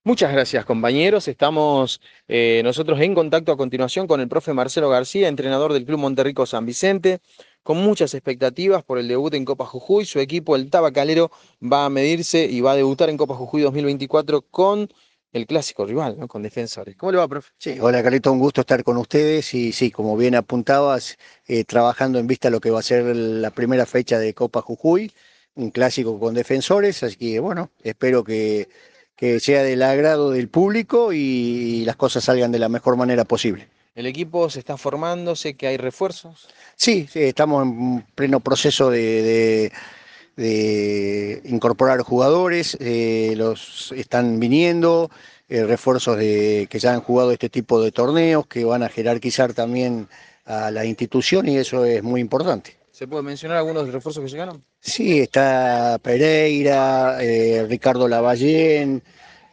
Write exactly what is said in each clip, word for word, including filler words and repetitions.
Muchas gracias, compañeros. Estamos eh, nosotros en contacto a continuación con el profe Marcelo García, entrenador del Club Monterrico San Vicente, con muchas expectativas por el debut en Copa Jujuy. Su equipo, el Tabacalero, va a medirse y va a debutar en Copa Jujuy dos mil veinticuatro con el clásico rival, ¿no? Con Defensores. ¿Cómo le va, profe? Sí, hola Carlito, un gusto estar con ustedes y sí, como bien apuntabas, eh, trabajando en vista a lo que va a ser la primera fecha de Copa Jujuy, un clásico con Defensores, así que bueno, espero que, que sea del agrado del público y las cosas salgan de la mejor manera posible. El equipo se está formando, sé que hay refuerzos. Sí, sí, estamos en pleno proceso de, de- de incorporar jugadores, eh, los están viniendo, eh, refuerzos de, que ya han jugado este tipo de torneos, que van a jerarquizar también a la institución y eso es muy importante. ¿Se puede mencionar algunos de los refuerzos que llegaron? Sí, está Pereira, eh, Ricardo Lavallén,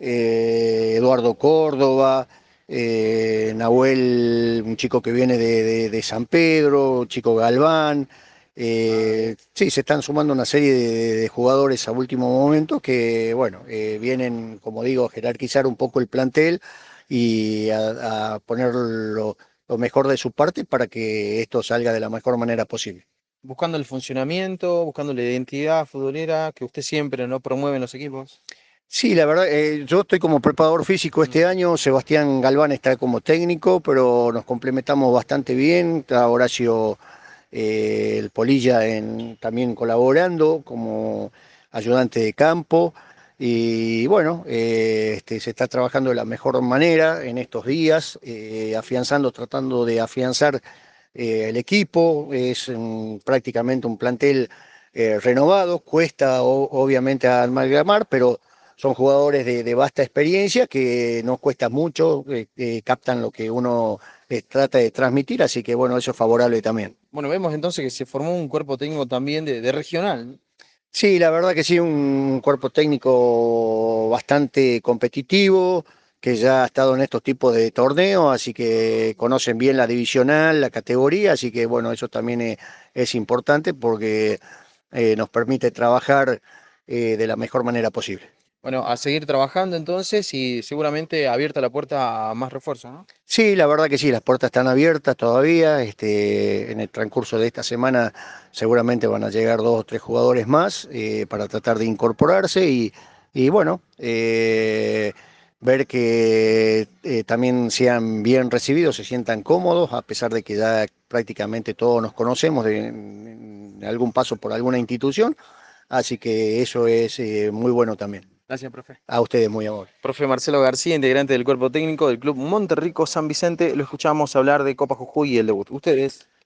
eh, Eduardo Córdoba, eh, Nahuel, un chico que viene de, de- de San Pedro, chico Galván. Eh, sí, se están sumando una serie de, de jugadores a último momento que, bueno, eh, vienen, como digo, a jerarquizar un poco el plantel y a, a poner lo lo mejor de su parte para que esto salga de la mejor manera posible. Buscando el funcionamiento, buscando la identidad futbolera que usted siempre no promueve en los equipos. Sí, la verdad, eh, yo estoy como preparador físico Mm. este año, Sebastián Galván está como técnico, pero nos complementamos bastante bien, está Horacio eh, el Polilla en- también colaborando como ayudante de campo y bueno, eh, este, se está trabajando de la mejor manera en estos días, eh, afianzando, tratando de afianzar eh, el equipo, es mm, prácticamente un plantel eh, renovado, cuesta o- obviamente amalgamar, pero son jugadores de, de vasta experiencia que no cuesta mucho, eh, eh, captan lo que uno les trata de transmitir, así que bueno, eso es favorable también. Bueno, vemos entonces que se formó un cuerpo técnico también de, de regional, ¿no? Sí, la verdad que sí, un cuerpo técnico bastante competitivo, que ya ha estado en estos tipos de torneos, así que conocen bien la divisional, la categoría, así que bueno, eso también es, es importante porque eh, nos permite trabajar eh, de la mejor manera posible. Bueno, a seguir trabajando entonces y seguramente abierta la puerta a más refuerzos, ¿no? Sí, la verdad que sí, las puertas están abiertas todavía. Este, en el transcurso de esta semana seguramente van a llegar dos o tres jugadores más eh, para tratar de incorporarse y, y bueno, eh, ver que eh, también sean bien recibidos, se sientan cómodos, a pesar de que ya prácticamente todos nos conocemos de, en algún paso por alguna institución. Así que eso es eh, muy bueno también. Gracias, profe. A ustedes muy amable. Profe Marcelo García, integrante del cuerpo técnico del Club Monterrico San Vicente, lo escuchamos hablar de Copa Jujuy y el debut. ¿Ustedes?